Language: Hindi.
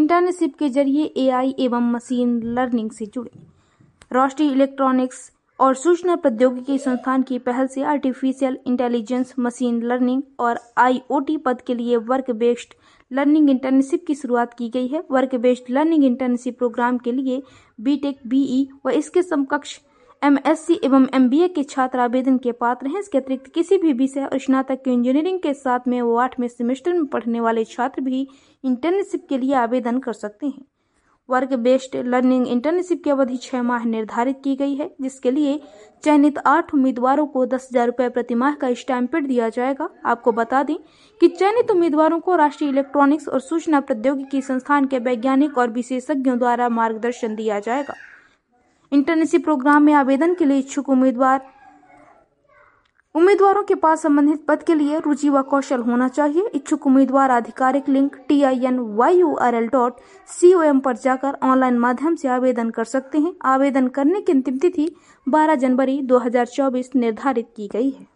इंटर्नशिप के जरिए AI एवं मशीन लर्निंग से जुड़े। राष्ट्रीय इलेक्ट्रॉनिक्स और सूचना प्रौद्योगिकी संस्थान की पहल से आर्टिफिशियल इंटेलिजेंस, मशीन लर्निंग और IoT पद के लिए वर्क बेस्ड लर्निंग इंटर्नशिप की शुरुआत की गई है। Work based learning internship program के लिए BTech, BE व इसके समकक्ष MSc एवं MBA के छात्र आवेदन के पात्र हैं। इसके अतिरिक्त किसी भी विषय और स्नातक की इंजीनियरिंग के साथ में वो 8वें सेमेस्टर में पढ़ने वाले छात्र भी इंटर्नशिप के लिए आवेदन कर सकते हैं। वर्क बेस्ड लर्निंग इंटर्नशिप की अवधि 6 माह निर्धारित की गई है, जिसके लिए चयनित 8 उम्मीदवारों को 10,000 रुपये प्रति माह का स्टाइपेंड दिया जाएगा। आपको बता दें कि चयनित उम्मीदवारों को राष्ट्रीय इलेक्ट्रॉनिक्स और सूचना प्रौद्योगिकी संस्थान के वैज्ञानिक और विशेषज्ञों द्वारा मार्गदर्शन दिया जाएगा। इंटर्नशिप प्रोग्राम में आवेदन के लिए इच्छुक उम्मीदवारों के पास संबंधित पद के लिए रुचि व कौशल होना चाहिए। इच्छुक उम्मीदवार आधिकारिक लिंक TINYURL.com पर जाकर ऑनलाइन माध्यम से आवेदन कर सकते हैं। आवेदन करने की अंतिम तिथि 12 जनवरी 2024 निर्धारित की गई है।